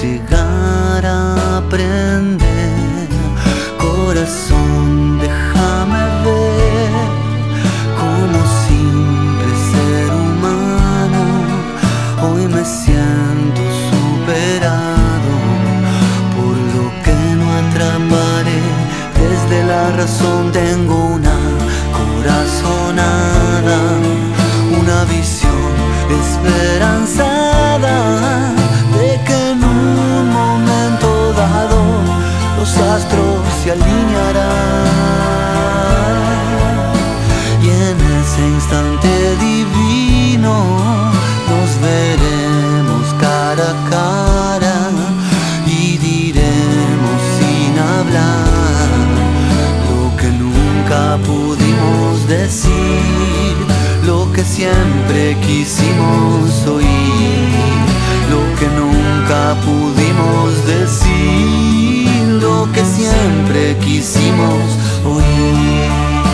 llegar a aprender. Corazón, déjame ver como simple ser humano. Hoy me siento superado por lo que no atraparé. Desde la razón tengo una corazonada, una visión esperanzada de que en un momento dado los astros se alinearán y en ese instante divino nos veremos cara a cara y diremos sin hablar lo que nunca pudimos decir, lo que siempre quisimos oír, lo que nunca pudimos decir, lo que siempre quisimos oír.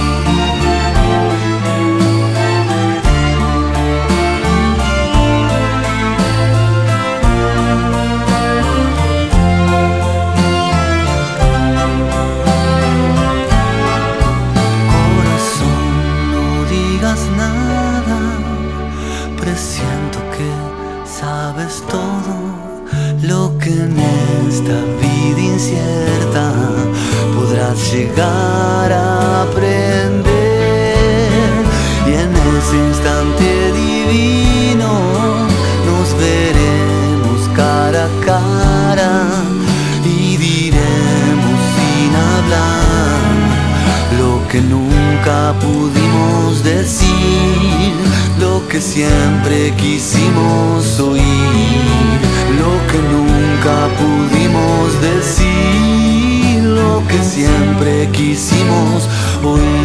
Presiento que sabes todo lo que en esta vida incierta podrás llegar a aprender. Y en ese instante divino nos veremos cara a cara y diremos sin hablar lo que nunca pudimos decir, lo que siempre quisimos oír, lo que nunca pudimos decir, lo que siempre quisimos oír.